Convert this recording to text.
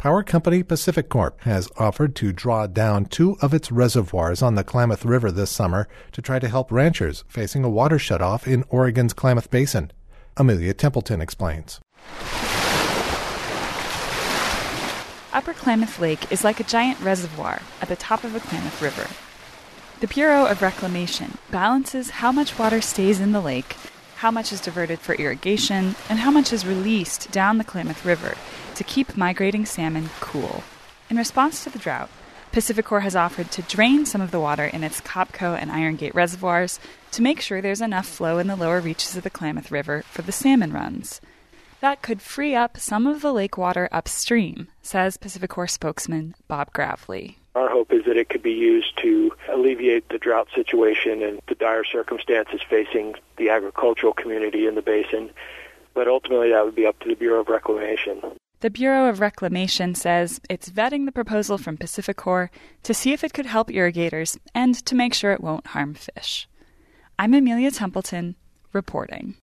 Power company PacifiCorp has offered to draw down 2 of its reservoirs on the Klamath River this summer to try to help ranchers facing a water shutoff in Oregon's Klamath Basin. Amelia Templeton explains. Upper Klamath Lake is like a giant reservoir at the top of the Klamath River. The Bureau of Reclamation balances how much water stays in the lake, how much is diverted for irrigation, and how much is released down the Klamath River to keep migrating salmon cool. In response to the drought, PacifiCorp has offered to drain some of the water in its Copco and Iron Gate reservoirs to make sure there's enough flow in the lower reaches of the Klamath River for the salmon runs. That could free up some of the lake water upstream, says PacifiCorp spokesman Bob Gravely. Our hope is that it could be used to alleviate the drought situation and the dire circumstances facing the agricultural community in the basin, but ultimately that would be up to the Bureau of Reclamation. The Bureau of Reclamation says it's vetting the proposal from PacifiCorp to see if it could help irrigators and to make sure it won't harm fish. I'm Amelia Templeton, reporting.